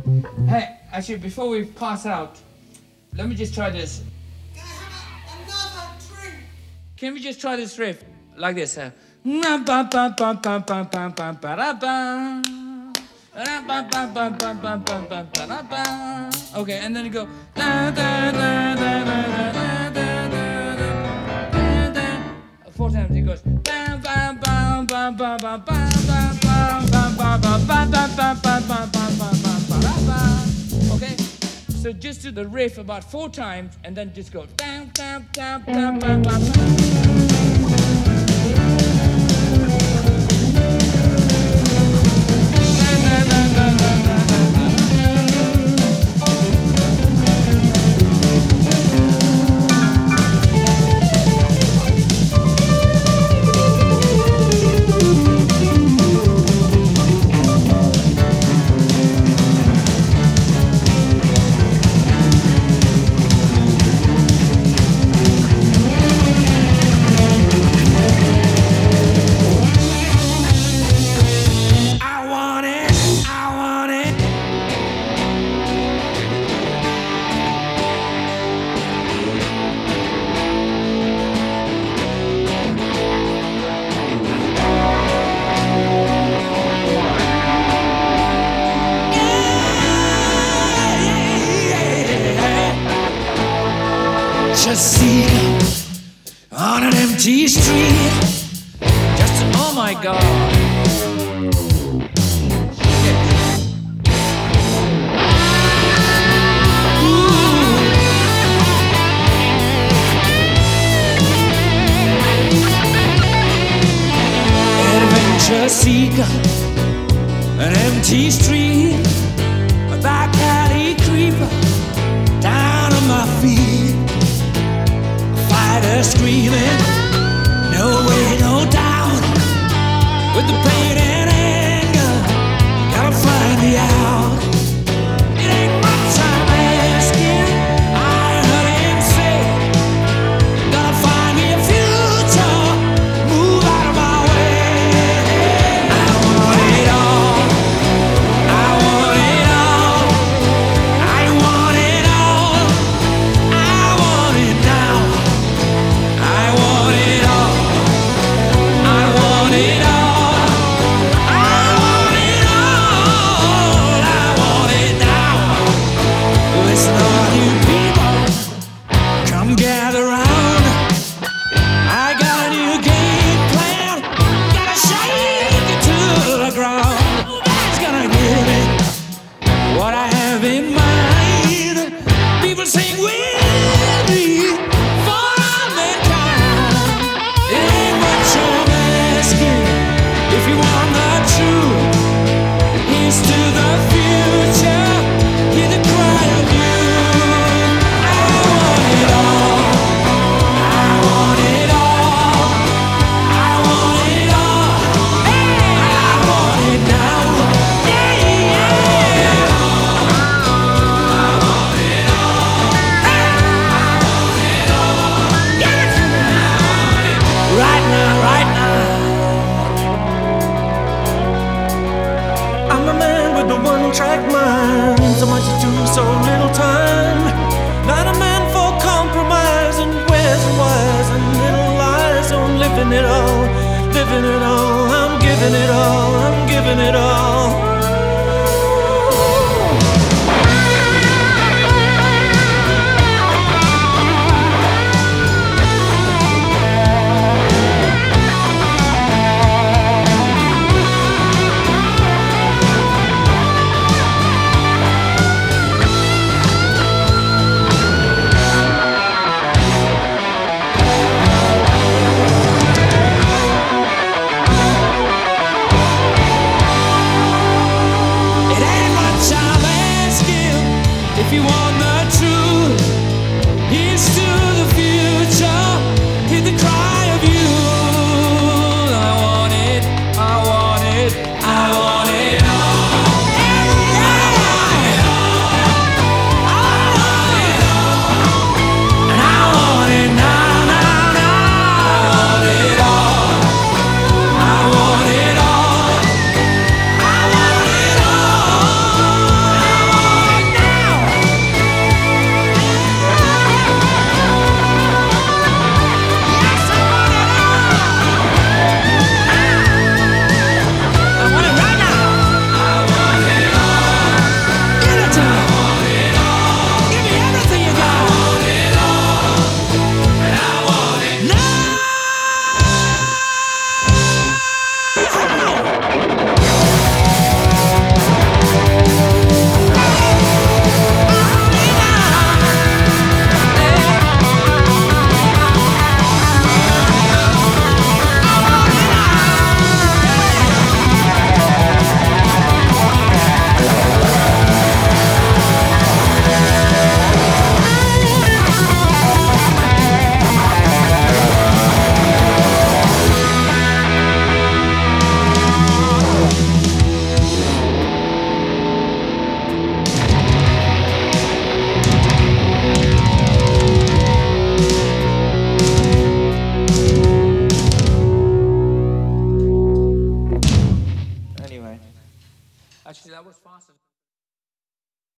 Hey, actually, before we pass out, let me just try this. Can I have another drink? Can we just try this riff like this? Okay, and then you go. Four times it goes. Okay, so just do the riff about 4 times and then just go. Jessica on an empty street. Just, oh my god. Adventure seeker, an empty street, a back alley creeper, down on my feet. Fighter screaming, no way, no doubt. With the pain and anger, gotta find me out. It ain't much I'm asking. I heard him say, gotta find me a future, move out of my way. I want it all. I want it all. I want it all. I want it now. I want it all. I want it all. I want it all. I want it now. Listen, all you people, come gather round. I got a new game plan. Gotta shake it to the ground. Who's gonna give me what I have in mind? People sing with me for all mankind. It ain't much I'm asking. If you want the truth, here's to the future. Hear the cry of youth. I want it all. I want it all. I want it all. I want it now. Yeah, yeah. I want it all. Give it to me. Right now, right now. I'm a man with a one-track mind. So much to do, so little time. Not a man for compromise and where's and whys and little lies. So I'm living it all, living it all. I'm giving it all, I'm giving it all. It ain't much I'm asking. If you want the truth, here's to the future. Hear the cry of youth. I want it, I want it, I want it all. I want it all. I want it all. And I want it now, now, now. I want it all. I want it all. I want it all. I want Actually, that was faster.